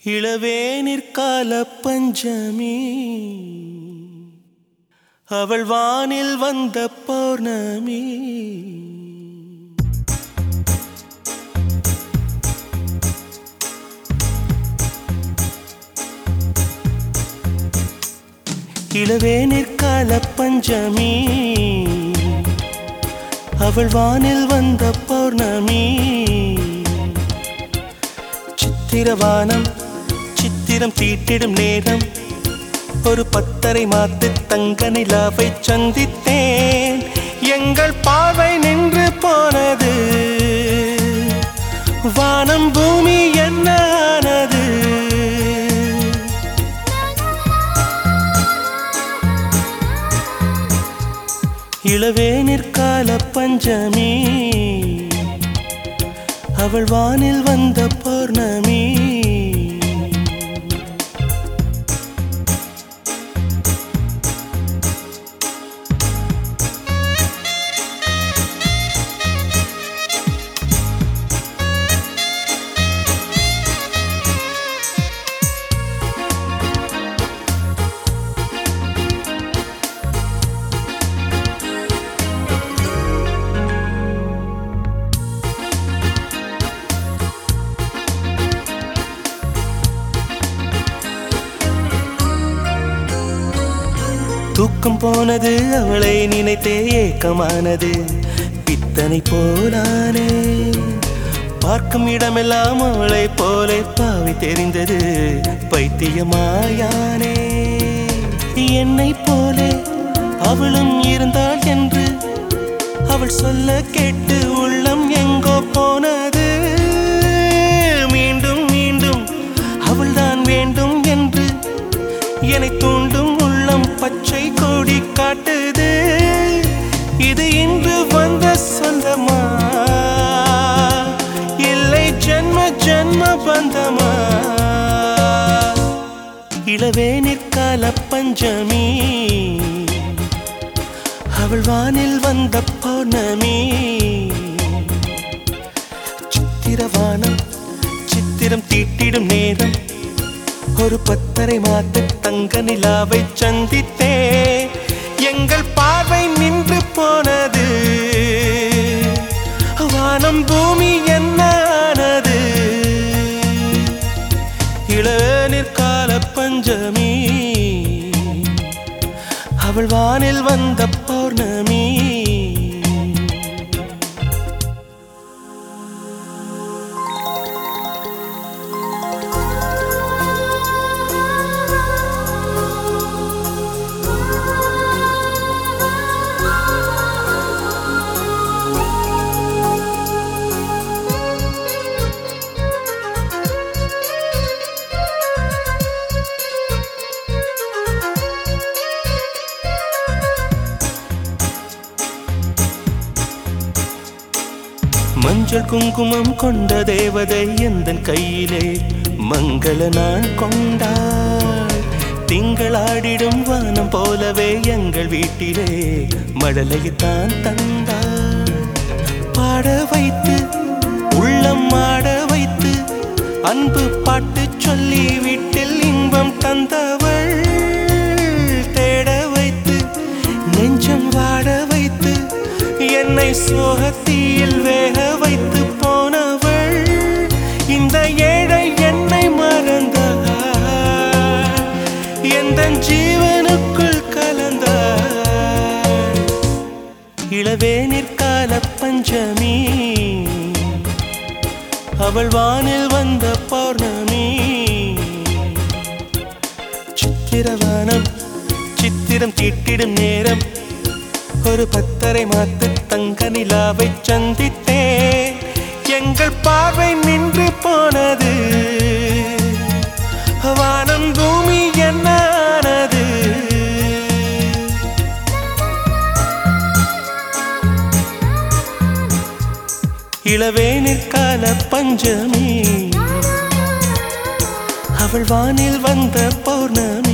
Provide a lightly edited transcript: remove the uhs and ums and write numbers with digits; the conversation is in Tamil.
இளவேனிற்கால பஞ்சமி அவள் வானில் வந்த பௌர்ணமி. இளவேனிற்கால பஞ்சமி அவள் வானில் வந்த பௌர்ணமி. சித்திரவானம் சித்திரம் தீட்டிடும் நேரம் ஒரு 10:30 மாத்து தங்க நிலாவை சந்தித்தேன். எங்கள் பார்வை நின்று போனது, வானம் பூமி என்ன ஆனது. இளவேனிற்கால பஞ்சமி அவள் வானில் வந்த பௌர்ணமி. தூக்கம் போனது, அவளை நினைத்தே ஏக்கமானது. பித்தனை போலானே, பார்க்கும் இடமெல்லாம் அவளை போலே பாவி தெரிந்தது. பைத்தியமாயானே, என்னை போலே அவளும் இருந்தாள் என்று அவள் சொல்ல கேட்டு உள்ளம் எங்கோ போனது. மீண்டும் மீண்டும் அவள்தான் வேண்டும் என்று என்னை தூண்டும் உள்ளம் பச்சை கொடி காட்டுது. இது இன்று வந்த சொந்தமா, இல்லை ஜன்ம ஜன்ம பந்தமா? இளவேனிற்கால பஞ்சமி அவள் வானில் வந்த பௌர்ணமி. சித்திரவானம் சித்திரம் தீட்டிடும் நேரம் ஒரு 10:30 மாத்து தங்க நிலாவை சந்தித்தே. எங்கள் பார்வை நின்று போனது, வானம் பூமி என்ன ஆனது. இளவேனிற்கால பஞ்சமி அவள் வானில் வந்த பௌர்ணமி. மஞ்சள் குங்குமம் கொண்ட தேவதை எந்தன் கையிலே மங்கள நான் கொண்டாள். திங்களாடிடும் வானம் போலவே எங்கள் வீட்டிலே மழலையைத்தான் தந்தாள். பாட வைத்து உள்ளம் ஆட வைத்து அன்பு பாட்டு சொல்லி வீட்டில் இன்பம் தந்தவள். தேட வைத்து நெஞ்சம் வாட வைத்து என்னை சோகத்தீயில் வேக வைத்து போனவள். இந்த ஏழை என்னை மறந்தாள், எந்தன் ஜீவனுக்குள் கலந்தாள். இளவேனிற்கால பஞ்சமி அவள் வானில் வந்த பௌர்ணமி. சித்திரவானம் சித்திரம் தீட்டிடும் நேரம் ஒரு 10:30 மாத்து தங்க நிலாவை சந்தித்தே. எங்கள் பார்வை நின்று போனது, வானம் பூமி என்ன ஆனது. இளவேனிற்கால பஞ்சமி அவள் வானில் வந்த பௌர்ணமி.